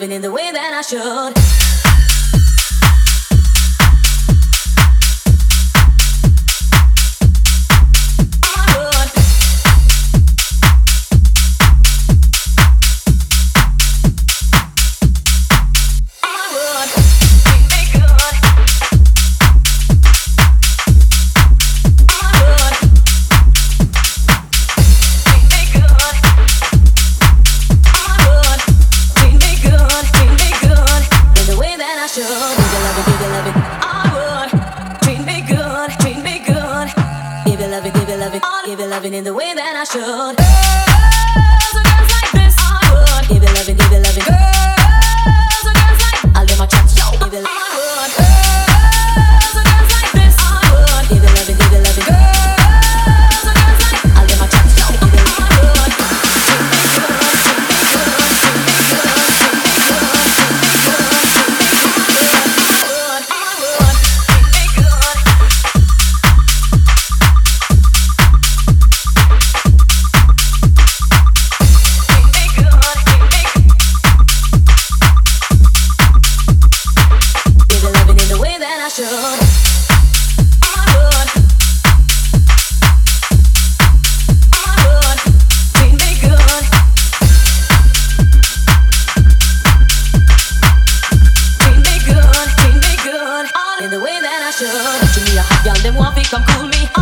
loving in the way that I should. Give it loving in the way that I should. Girls and girls like this, I would give it loving, give it loving. Girls and girls like I'll get my chops, yo. Give it, I would. Girls and girls like this, I would give it loving, give it loving. Girls and girls like I'll get my chops, yo. Give it, I would. Treat me good, treat me good, treat me good, treat me good, treat me good, treat me good. I would, treat me good. To me a hot girl, them want fi come cool me.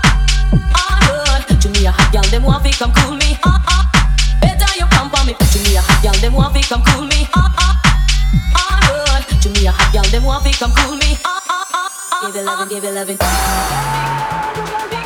To me a hot girl, them want fi come cool me. Better you come for me. To me a hot girl, them want fi come cool me. To me a hot girl, them want fi come cool me. Give it loving, give it loving.